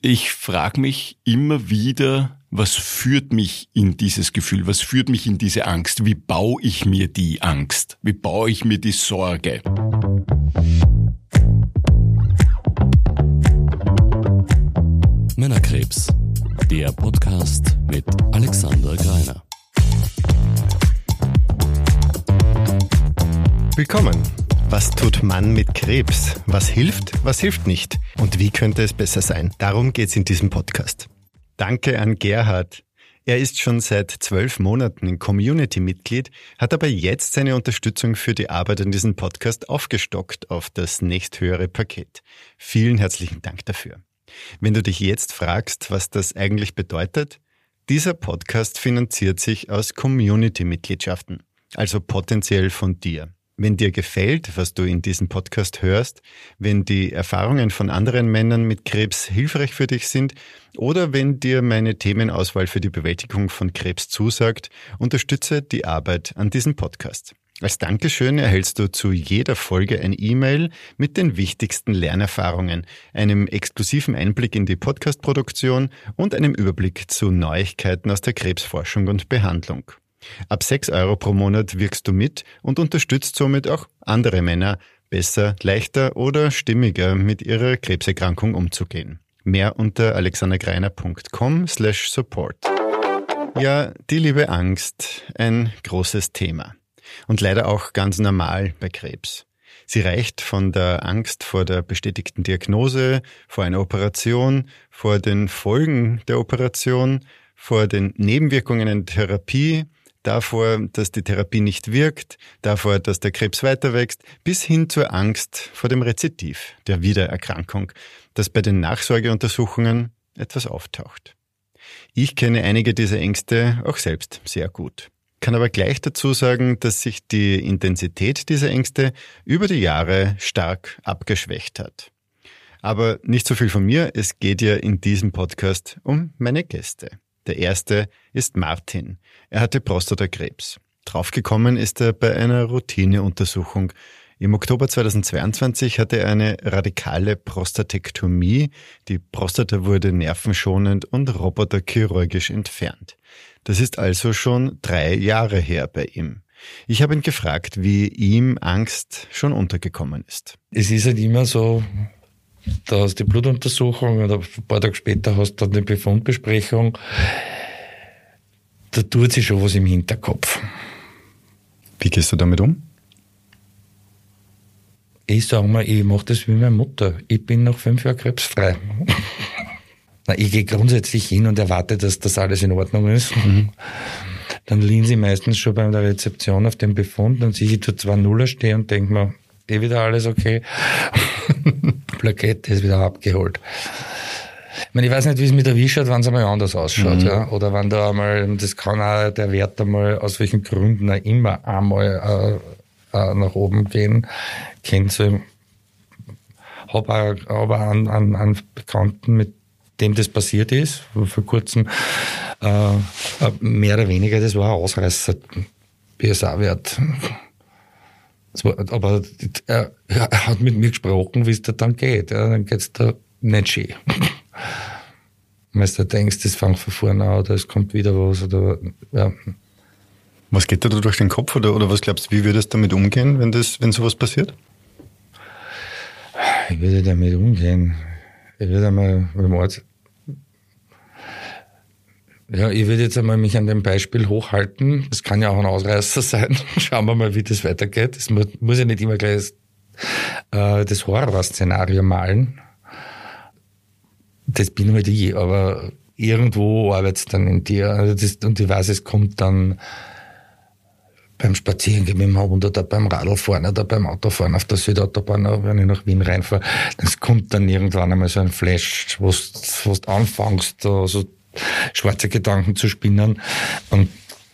Ich frage mich immer wieder, was führt mich in dieses Gefühl? Was führt mich in diese Angst? Wie baue ich mir die Angst? Wie baue ich mir die Sorge? Männerkrebs, der Podcast mit Alexander Greiner. Willkommen. Was tut man mit Krebs? Was hilft nicht? Und wie könnte es besser sein? Darum geht's in diesem Podcast. Danke an Gerhard. Er ist schon seit 12 Monaten ein Community-Mitglied, hat aber jetzt seine Unterstützung für die Arbeit an diesem Podcast aufgestockt auf das nächsthöhere Paket. Vielen herzlichen Dank dafür. Wenn du dich jetzt fragst, was das eigentlich bedeutet, dieser Podcast finanziert sich aus Community-Mitgliedschaften, also potenziell von dir. Wenn dir gefällt, was du in diesem Podcast hörst, wenn die Erfahrungen von anderen Männern mit Krebs hilfreich für dich sind oder wenn dir meine Themenauswahl für die Bewältigung von Krebs zusagt, unterstütze die Arbeit an diesem Podcast. Als Dankeschön erhältst du zu jeder Folge ein E-Mail mit den wichtigsten Lernerfahrungen, einem exklusiven Einblick in die Podcastproduktion und einem Überblick zu Neuigkeiten aus der Krebsforschung und Behandlung. Ab 6 € pro Monat wirkst du mit und unterstützt somit auch andere Männer, besser, leichter oder stimmiger mit ihrer Krebserkrankung umzugehen. Mehr unter alexandergreiner.com/support. Ja, die liebe Angst, ein großes Thema. Und leider auch ganz normal bei Krebs. Sie reicht von der Angst vor der bestätigten Diagnose, vor einer Operation, vor den Folgen der Operation, vor den Nebenwirkungen einer Therapie, davor, dass die Therapie nicht wirkt, davor, dass der Krebs weiter wächst, bis hin zur Angst vor dem Rezidiv, der Wiedererkrankung, dass bei den Nachsorgeuntersuchungen etwas auftaucht. Ich kenne einige dieser Ängste auch selbst sehr gut, kann aber gleich dazu sagen, dass sich die Intensität dieser Ängste über die Jahre stark abgeschwächt hat. Aber nicht so viel von mir, es geht ja in diesem Podcast um meine Gäste. Der erste ist Martin. Er hatte Prostatakrebs. Draufgekommen ist er bei einer Routineuntersuchung. Im Oktober 2022 hatte er eine radikale Prostatektomie. Die Prostata wurde nervenschonend und roboterchirurgisch entfernt. Das ist also schon 3 Jahre her bei ihm. Ich habe ihn gefragt, wie ihm Angst schon untergekommen ist. Es ist halt immer so, da hast du die Blutuntersuchung oder ein paar Tage später hast du dann die Befundbesprechung. Da tut sich schon was im Hinterkopf. Wie gehst du damit um? Ich sage mal, ich mache das wie meine Mutter. Ich bin nach 5 Jahren krebsfrei. Ich gehe grundsätzlich hin und erwarte, dass das alles in Ordnung ist. Dann liegen sie meistens schon bei der Rezeption auf dem Befund und sehe ich da 2 Nuller stehen und denke mir, wieder alles okay. Plakette ist wieder abgeholt. Ich meine, ich weiß nicht, wie es mit erwischt hat, wenn es einmal anders ausschaut. Ja? Oder wenn da einmal, das kann auch der Wert einmal aus welchen Gründen auch immer einmal nach oben gehen. Kennt so, habe auch einen Bekannten, mit dem das passiert ist, vor kurzem, mehr oder weniger, das war ein Ausreißer, BSA-Wert. Aber er hat mit mir gesprochen, wie es da dann geht. Ja, dann geht's da nicht schön. Wenn du denkst, das fängt von vorne an oder es kommt wieder was. Oder, ja. Was geht da durch den Kopf oder was glaubst du, wie würdest du damit umgehen, wenn sowas passiert? Ich würde damit umgehen. Ich würde einmal mit dem Arzt. Ja, ich würde jetzt einmal mich an dem Beispiel hochhalten. Das kann ja auch ein Ausreißer sein. Schauen wir mal, wie das weitergeht. Das muss ja nicht immer gleich das Horrorszenario malen. Das bin halt ich, aber irgendwo arbeitet es dann in dir. Und ich weiß, es kommt dann beim Spazierengehen mit dem Hund oder beim Radlfahren oder beim Autofahren auf der Südautobahn, wenn ich nach Wien reinfahre. Es kommt dann irgendwann einmal so ein Flash, wo du anfängst, da so schwarze Gedanken zu spinnen. Und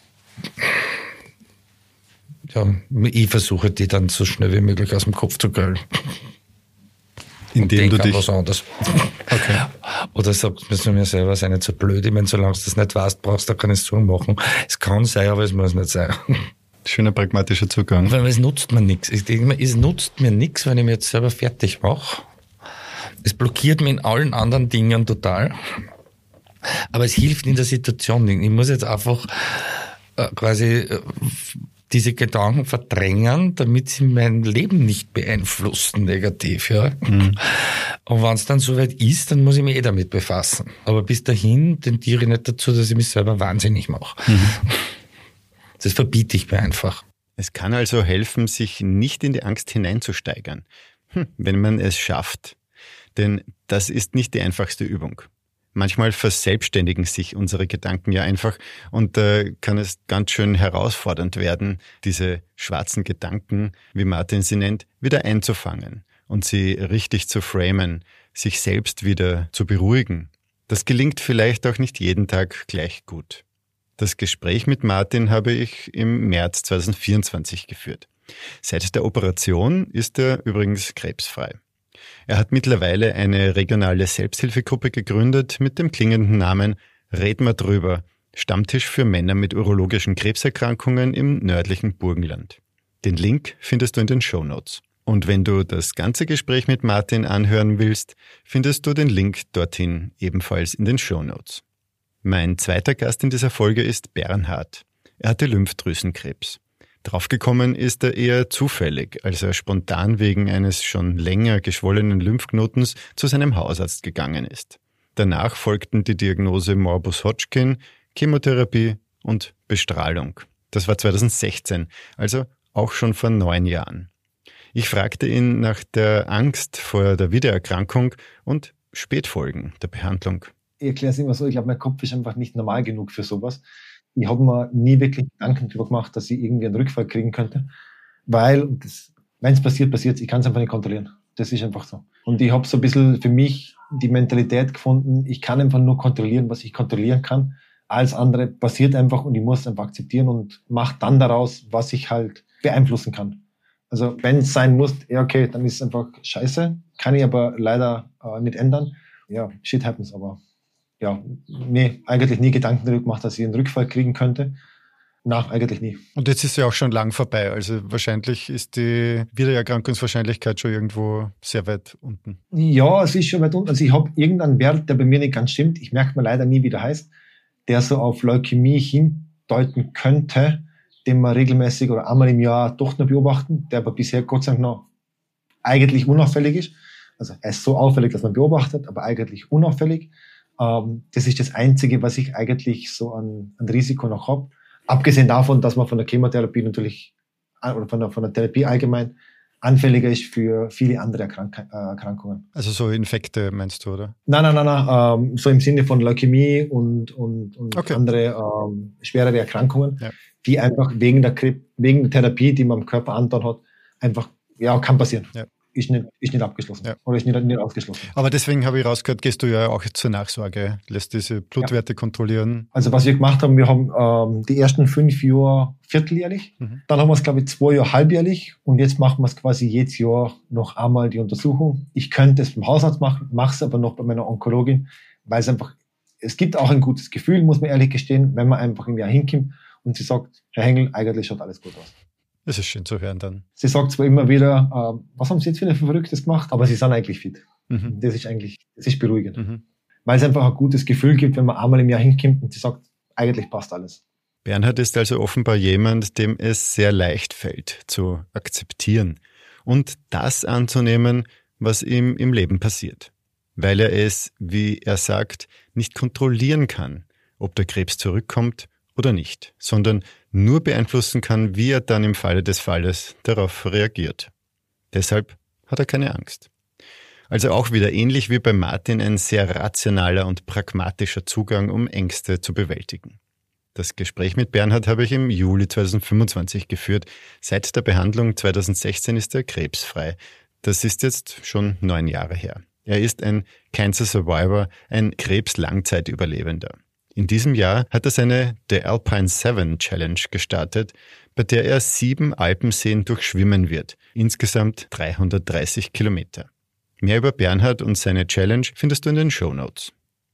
ja, ich versuche die dann so schnell wie möglich aus dem Kopf zu göllen. Indem du dich... was anderes. Okay. Oder sagst du mir selber, sei nicht so blöd. Ich meine, solange du das nicht weißt, brauchst du keine Sorgen machen. Es kann sein, aber es muss nicht sein. Schöner pragmatischer Zugang. Weil es nutzt mir nichts. Ich denke mir, es nutzt mir nichts, wenn ich mich jetzt selber fertig mache. Es blockiert mich in allen anderen Dingen total. Aber es hilft in der Situation nicht. Ich muss jetzt einfach quasi diese Gedanken verdrängen, damit sie mein Leben nicht beeinflussen negativ. Ja. Und wenn es dann soweit ist, dann muss ich mich damit befassen. Aber bis dahin tendiere ich nicht dazu, dass ich mich selber wahnsinnig mache. Das verbiete ich mir einfach. Es kann also helfen, sich nicht in die Angst hineinzusteigern, wenn man es schafft. Denn das ist nicht die einfachste Übung. Manchmal verselbstständigen sich unsere Gedanken ja einfach und da kann es ganz schön herausfordernd werden, diese schwarzen Gedanken, wie Martin sie nennt, wieder einzufangen und sie richtig zu framen, sich selbst wieder zu beruhigen. Das gelingt vielleicht auch nicht jeden Tag gleich gut. Das Gespräch mit Martin habe ich im März 2024 geführt. Seit der Operation ist er übrigens krebsfrei. Er hat mittlerweile eine regionale Selbsthilfegruppe gegründet mit dem klingenden Namen Red mal drüber, Stammtisch für Männer mit urologischen Krebserkrankungen im nördlichen Burgenland. Den Link findest du in den Shownotes. Und wenn du das ganze Gespräch mit Martin anhören willst, findest du den Link dorthin ebenfalls in den Shownotes. Mein zweiter Gast in dieser Folge ist Bernhard. Er hatte Lymphdrüsenkrebs. Draufgekommen ist er eher zufällig, als er spontan wegen eines schon länger geschwollenen Lymphknotens zu seinem Hausarzt gegangen ist. Danach folgten die Diagnose Morbus Hodgkin, Chemotherapie und Bestrahlung. Das war 2016, also auch schon vor 9 Jahren. Ich fragte ihn nach der Angst vor der Wiedererkrankung und Spätfolgen der Behandlung. Ich erkläre es immer so, ich glaube, mein Kopf ist einfach nicht normal genug für sowas. Ich habe mir nie wirklich Gedanken darüber gemacht, dass ich irgendwie einen Rückfall kriegen könnte, weil wenn es passiert, passiert es. Ich kann es einfach nicht kontrollieren. Das ist einfach so. Und ich habe so ein bisschen für mich die Mentalität gefunden, ich kann einfach nur kontrollieren, was ich kontrollieren kann. Alles andere passiert einfach und ich muss es einfach akzeptieren und mache dann daraus, was ich halt beeinflussen kann. Also wenn es sein muss, ja okay, dann ist es einfach scheiße. Kann ich aber leider nicht ändern. Ja, shit happens, aber ja, nee, eigentlich nie Gedanken darüber gemacht, dass ich einen Rückfall kriegen könnte. Nein, eigentlich nie. Und jetzt ist ja auch schon lang vorbei. Also wahrscheinlich ist die Wiedererkrankungswahrscheinlichkeit schon irgendwo sehr weit unten. Ja, es ist schon weit unten. Also ich habe irgendeinen Wert, der bei mir nicht ganz stimmt. Ich merke mir leider nie, wie der heißt, der so auf Leukämie hindeuten könnte, den wir regelmäßig oder einmal im Jahr doch noch beobachten, der aber bisher Gott sei Dank noch eigentlich unauffällig ist. Also er ist so auffällig, dass man beobachtet, aber eigentlich unauffällig. Das ist das Einzige, was ich eigentlich so an Risiko noch habe. Abgesehen davon, dass man von der Chemotherapie natürlich, oder von der Therapie allgemein, anfälliger ist für viele andere Erkrankungen. Also so Infekte meinst du, oder? Nein. So im Sinne von Leukämie und okay. Andere schwerere Erkrankungen, ja, die einfach wegen der Therapie, die man im Körper angetan hat, einfach, ja, kann passieren. Ja. Ist nicht abgeschlossen. Ja. Oder ist nicht ausgeschlossen. Aber deswegen habe ich rausgehört, gehst du ja auch zur Nachsorge, lässt diese Blutwerte kontrollieren. Also was wir gemacht haben, wir haben die ersten 5 Jahre vierteljährlich, dann haben wir es, glaube ich, 2 Jahre halbjährlich und jetzt machen wir es quasi jedes Jahr noch einmal die Untersuchung. Ich könnte es beim Hausarzt machen, mache es aber noch bei meiner Onkologin, weil es gibt auch ein gutes Gefühl, muss man ehrlich gestehen, wenn man einfach im Jahr hinkommt und sie sagt, Herr Hengel, eigentlich schaut alles gut aus. Das ist schön zu hören dann. Sie sagt zwar immer wieder, was haben Sie jetzt wieder für Verrücktes gemacht, aber Sie sind eigentlich fit. Das ist beruhigend. Weil es einfach ein gutes Gefühl gibt, wenn man einmal im Jahr hinkommt und sie sagt, eigentlich passt alles. Bernhard ist also offenbar jemand, dem es sehr leicht fällt, zu akzeptieren und das anzunehmen, was ihm im Leben passiert. Weil er es, wie er sagt, nicht kontrollieren kann, ob der Krebs zurückkommt oder nicht, sondern nur beeinflussen kann, wie er dann im Falle des Falles darauf reagiert. Deshalb hat er keine Angst. Also auch wieder ähnlich wie bei Martin ein sehr rationaler und pragmatischer Zugang, um Ängste zu bewältigen. Das Gespräch mit Bernhard habe ich im Juli 2025 geführt. Seit der Behandlung 2016 ist er krebsfrei. Das ist jetzt schon 9 Jahre her. Er ist ein Cancer Survivor, ein Krebs-Langzeitüberlebender. In diesem Jahr hat er seine The Alpine 7 Challenge gestartet, bei der er 7 Alpenseen durchschwimmen wird, insgesamt 330 Kilometer. Mehr über Bernhard und seine Challenge findest du in den Shownotes.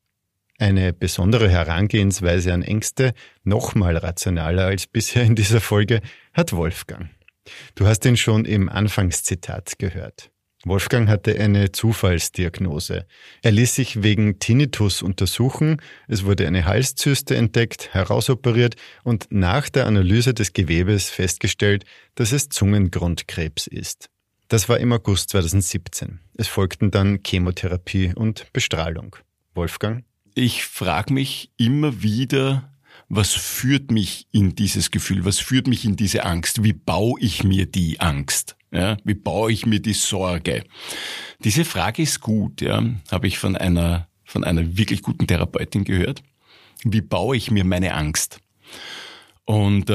Eine besondere Herangehensweise an Ängste, nochmal rationaler als bisher in dieser Folge, hat Wolfgang. Du hast ihn schon im Anfangszitat gehört. Wolfgang hatte eine Zufallsdiagnose. Er ließ sich wegen Tinnitus untersuchen, es wurde eine Halszyste entdeckt, herausoperiert und nach der Analyse des Gewebes festgestellt, dass es Zungengrundkrebs ist. Das war im August 2017. Es folgten dann Chemotherapie und Bestrahlung. Wolfgang? Ich frage mich immer wieder, was führt mich in dieses Gefühl? Was führt mich in diese Angst? Wie baue ich mir die Angst? Ja, wie baue ich mir die Sorge? Diese Frage ist gut, ja, habe ich von einer wirklich guten Therapeutin gehört. Wie baue ich mir meine Angst? Und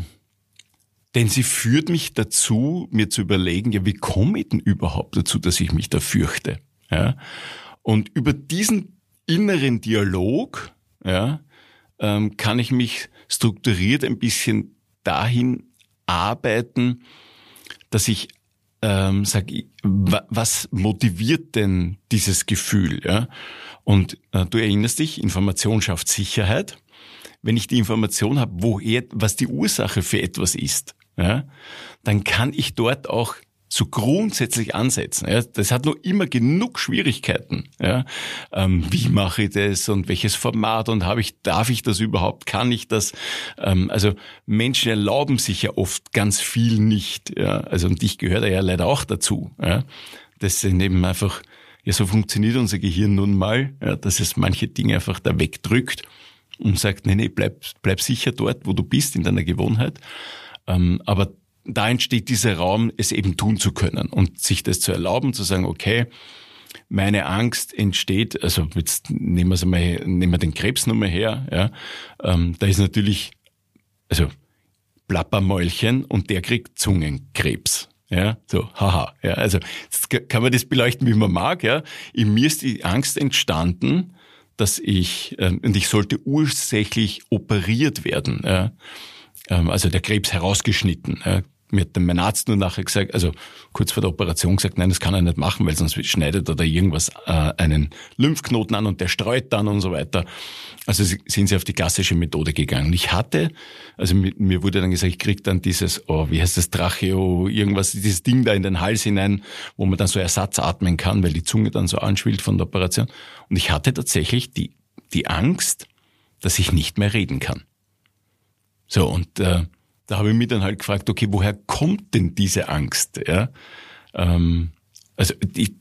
denn sie führt mich dazu, mir zu überlegen, ja, wie komme ich denn überhaupt dazu, dass ich mich da fürchte? Ja, und über diesen inneren Dialog, ja, kann ich mich strukturiert ein bisschen dahin arbeiten, dass ich sage, was motiviert denn dieses Gefühl? Ja? Und du erinnerst dich, Information schafft Sicherheit. Wenn ich die Information habe, was die Ursache für etwas ist, ja, dann kann ich dort auch so grundsätzlich ansetzen. Ja. Das hat nur immer genug Schwierigkeiten. Ja. Wie mache ich das und welches Format und darf ich das überhaupt? Kann ich das? Also Menschen erlauben sich ja oft ganz viel nicht. Ja. Also und ich gehöre da ja leider auch dazu. Ja. Das sind eben einfach, ja, so funktioniert unser Gehirn nun mal, ja, dass es manche Dinge einfach da wegdrückt und sagt, nee, bleib sicher dort, wo du bist, in deiner Gewohnheit. Aber da entsteht dieser Raum, es eben tun zu können und sich das zu erlauben, zu sagen, okay, meine Angst entsteht, also jetzt nehmen wir den Krebs nochmal her, ja, da ist natürlich, also Plappermäulchen und der kriegt Zungenkrebs. Ja, so, haha, ja, also jetzt kann man das beleuchten, wie man mag, ja. In mir ist die Angst entstanden, dass ich sollte ursächlich operiert werden, ja. Also der Krebs herausgeschnitten. Mir hat dann mein Arzt nur nachher gesagt, also kurz vor der Operation gesagt, nein, das kann er nicht machen, weil sonst schneidet er da irgendwas einen Lymphknoten an und der streut dann und so weiter. Also sind sie auf die klassische Methode gegangen. Mir wurde dann gesagt, ich krieg dann dieses, wie heißt das, Tracheo, irgendwas, dieses Ding da in den Hals hinein, wo man dann so Ersatz atmen kann, weil die Zunge dann so anschwillt von der Operation. Und ich hatte tatsächlich die Angst, dass ich nicht mehr reden kann. So, und da habe ich mich dann halt gefragt, okay, woher kommt denn diese Angst? Ja? Also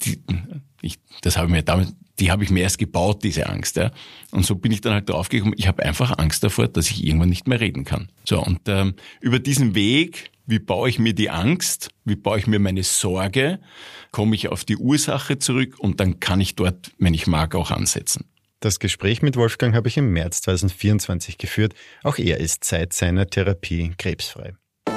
die habe ich mir erst gebaut, diese Angst. Ja? Und so bin ich dann halt draufgekommen, ich habe einfach Angst davor, dass ich irgendwann nicht mehr reden kann. So, und über diesen Weg, wie baue ich mir die Angst, wie baue ich mir meine Sorge, komme ich auf die Ursache zurück und dann kann ich dort, wenn ich mag, auch ansetzen. Das Gespräch mit Wolfgang habe ich im März 2024 geführt. Auch er ist seit seiner Therapie krebsfrei.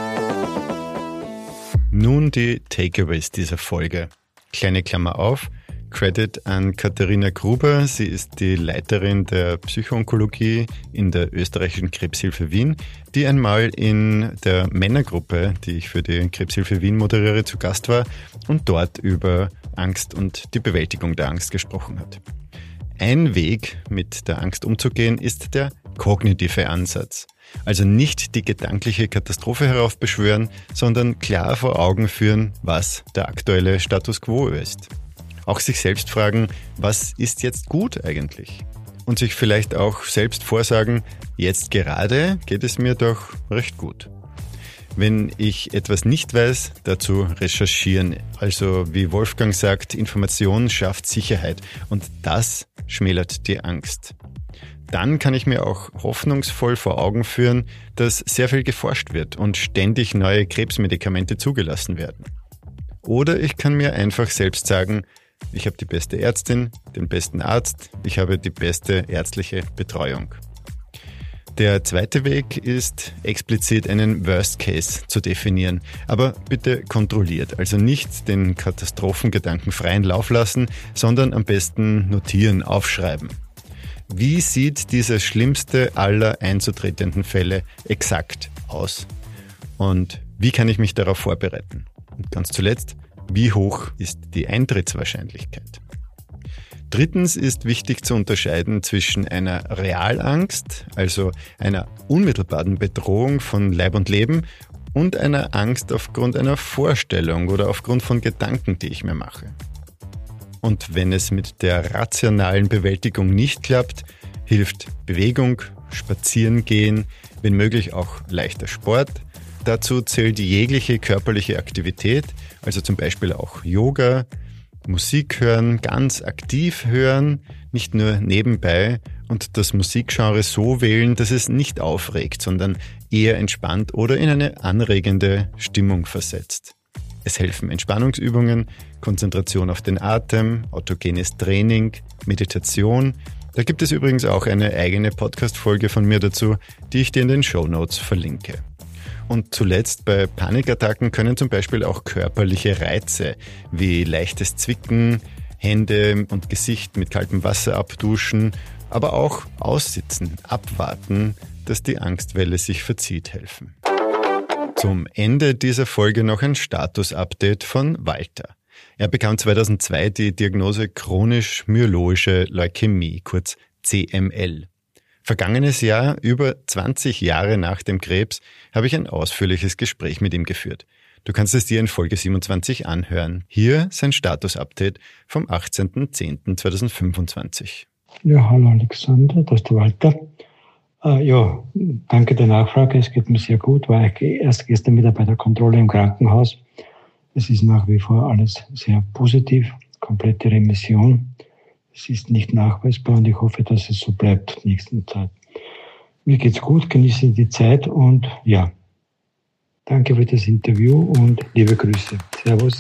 Nun die Takeaways dieser Folge. Kleine Klammer auf. Credit an Katharina Gruber. Sie ist die Leiterin der Psychoonkologie in der österreichischen Krebshilfe Wien, die einmal in der Männergruppe, die ich für die Krebshilfe Wien moderiere, zu Gast war und dort über Angst und die Bewältigung der Angst gesprochen hat. Ein Weg, mit der Angst umzugehen, ist der kognitive Ansatz. Also nicht die gedankliche Katastrophe heraufbeschwören, sondern klar vor Augen führen, was der aktuelle Status quo ist. Auch sich selbst fragen, was ist jetzt gut eigentlich? Und sich vielleicht auch selbst vorsagen, jetzt gerade geht es mir doch recht gut. Wenn ich etwas nicht weiß, dazu recherchieren. Also wie Wolfgang sagt, Information schafft Sicherheit und das schmälert die Angst. Dann kann ich mir auch hoffnungsvoll vor Augen führen, dass sehr viel geforscht wird und ständig neue Krebsmedikamente zugelassen werden. Oder ich kann mir einfach selbst sagen, ich habe die beste Ärztin, den besten Arzt, ich habe die beste ärztliche Betreuung. Der zweite Weg ist, explizit einen Worst Case zu definieren, aber bitte kontrolliert, also nicht den Katastrophengedanken freien Lauf lassen, sondern am besten notieren, aufschreiben. Wie sieht dieser schlimmste aller einzutretenden Fälle exakt aus? Und wie kann ich mich darauf vorbereiten? Und ganz zuletzt, wie hoch ist die Eintrittswahrscheinlichkeit? Drittens ist wichtig zu unterscheiden zwischen einer Realangst, also einer unmittelbaren Bedrohung von Leib und Leben, und einer Angst aufgrund einer Vorstellung oder aufgrund von Gedanken, die ich mir mache. Und wenn es mit der rationalen Bewältigung nicht klappt, hilft Bewegung, Spazierengehen, wenn möglich auch leichter Sport. Dazu zählt jegliche körperliche Aktivität, also zum Beispiel auch Yoga, Musik hören, ganz aktiv hören, nicht nur nebenbei und das Musikgenre so wählen, dass es nicht aufregt, sondern eher entspannt oder in eine anregende Stimmung versetzt. Es helfen Entspannungsübungen, Konzentration auf den Atem, autogenes Training, Meditation. Da gibt es übrigens auch eine eigene Podcast-Folge von mir dazu, die ich dir in den Shownotes verlinke. Und zuletzt bei Panikattacken können zum Beispiel auch körperliche Reize wie leichtes Zwicken, Hände und Gesicht mit kaltem Wasser abduschen, aber auch aussitzen, abwarten, dass die Angstwelle sich verzieht, helfen. Zum Ende dieser Folge noch ein Status-Update von Walter. Er bekam 2002 die Diagnose chronisch-myeloische Leukämie, kurz CML. Vergangenes Jahr, über 20 Jahre nach dem Krebs, habe ich ein ausführliches Gespräch mit ihm geführt. Du kannst es dir in Folge 27 anhören. Hier sein Status-Update vom 18.10.2025. Ja, hallo Alexander, das ist der Walter. Danke der Nachfrage, es geht mir sehr gut. War ich erst gestern wieder bei der Kontrolle im Krankenhaus. Es ist nach wie vor alles sehr positiv, komplette Remission. Es ist nicht nachweisbar und ich hoffe, dass es so bleibt in nächster Zeit. Mir geht's gut, genieße die Zeit und ja, danke für das Interview und liebe Grüße. Servus.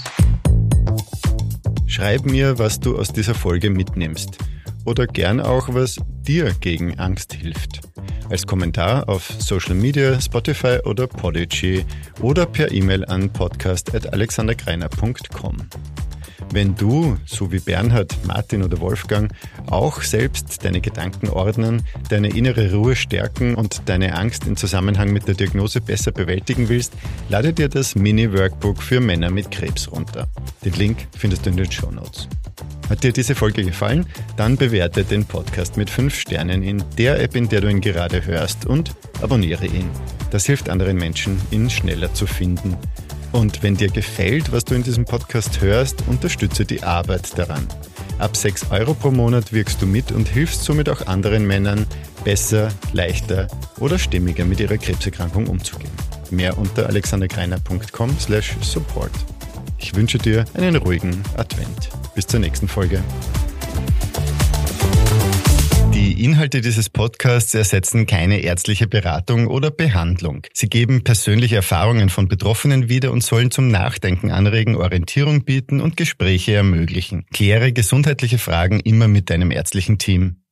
Schreib mir, was du aus dieser Folge mitnimmst oder gern auch, was dir gegen Angst hilft. Als Kommentar auf Social Media, Spotify oder Podigy oder per E-Mail an podcast@alexandergreiner.com. Wenn du, so wie Bernhard, Martin oder Wolfgang, auch selbst deine Gedanken ordnen, deine innere Ruhe stärken und deine Angst im Zusammenhang mit der Diagnose besser bewältigen willst, lade dir das Mini-Workbook für Männer mit Krebs runter. Den Link findest du in den Shownotes. Hat dir diese Folge gefallen? Dann bewerte den Podcast mit 5 Sternen in der App, in der du ihn gerade hörst und abonniere ihn. Das hilft anderen Menschen, ihn schneller zu finden. Und wenn dir gefällt, was du in diesem Podcast hörst, unterstütze die Arbeit daran. Ab 6 € pro Monat wirkst du mit und hilfst somit auch anderen Männern, besser, leichter oder stimmiger mit ihrer Krebserkrankung umzugehen. Mehr unter alexandergreiner.com/support. Ich wünsche dir einen ruhigen Advent. Bis zur nächsten Folge. Die Inhalte dieses Podcasts ersetzen keine ärztliche Beratung oder Behandlung. Sie geben persönliche Erfahrungen von Betroffenen wieder und sollen zum Nachdenken anregen, Orientierung bieten und Gespräche ermöglichen. Kläre gesundheitliche Fragen immer mit deinem ärztlichen Team.